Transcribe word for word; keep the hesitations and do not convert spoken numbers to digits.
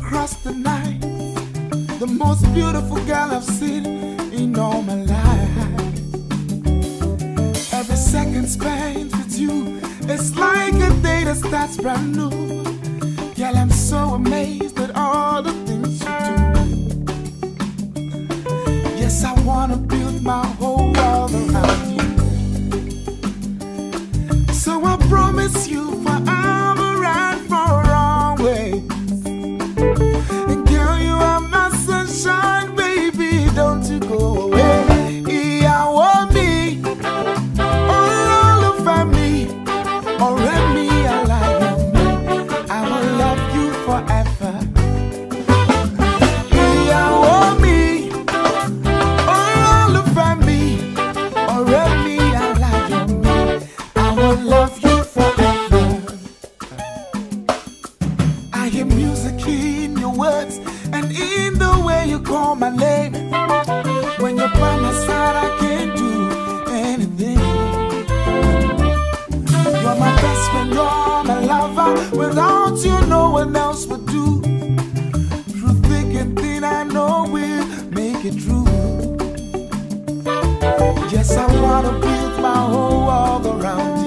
across the night, the most beautiful girl I've seen in all my life. Every second spent with you, it's like a day that starts brand new. Girl, I'm so amazed at all the things you do. Yes, I wanna build my whole world around you. So I promise you forever and for always. And girl, you are my sunshine, baby, don't you go away. Yeah, I want me, all over me, or me, I like you. I will love you forever. Yeah, I want me, all over me, or me, I like you. I will love you forever. I hear music in your words and in the way you call my name. When you're by my side, I can't do anything. You're my best friend, you're my lover. Without you, no one else would do. Through thick and thin, I know we'll make it true. Yes, I wanna build my whole world around you.